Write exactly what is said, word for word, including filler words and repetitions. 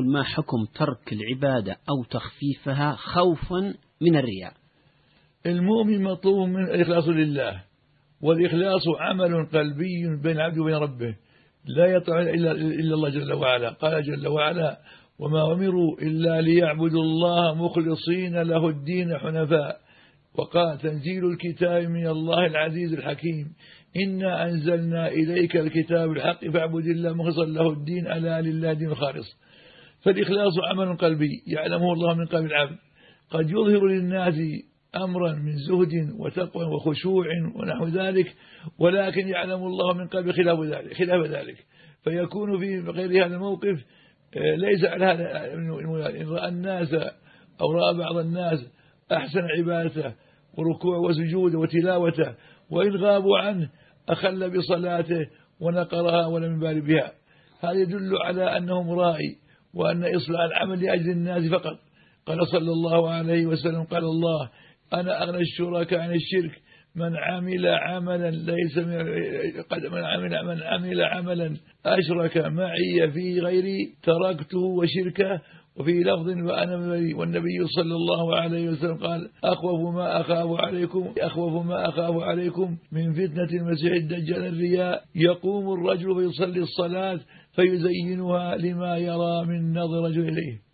ما حكم ترك العبادة أو تخفيفها خوفا من الرياء؟ المؤمن مطلوب من الإخلاص لله، والإخلاص عمل قلبي بين العبد وبين ربه لا يطع إلا الله جل وعلا. قال جل وعلا: وما أمروا إلا ليعبدوا الله مخلصين له الدين حنفاء. وقال: تنزيل الكتاب من الله العزيز الحكيم، إنا أنزلنا إليك الكتاب الحق فاعبد الله مخلصا له الدين ألا لله دين الخالص. فالإخلاص عمل قلبي يعلمه الله من قلب العبد، قد يظهر للناس أمرا من زهد وتقوى وخشوع ونحو ذلك، ولكن يعلم الله من قلب خلاف ذلك, خلاف ذلك فيكون في غير هذا الموقف ليس على هذا. إن رأى الناس أو رأى بعض الناس أحسن عبادته وركوع وسجود وتلاوته، وإن غابوا عنه أخل بصلاته ونقرها ولم يبال بها. هذا يدل على أنه مرائي، وأن إصلاح العمل لأجل الناس فقط. قال صلى الله عليه وسلم: قال الله: أنا أغنى الشركاء عن الشرك، من عمل عملا ليس قد من عمل من عمل عملا أشرك معي في غيري تركته وشركه. وفي لفظ: وأنا والنبي صلى الله عليه وسلم قال: أخوف ما أخاف عليكم أخوف ما أخاف عليكم من فتنة المسيح الدجال الرياء، يقوم الرجل فيصلي الصلاة فيزينها لما يرى من نظر رجل إليه.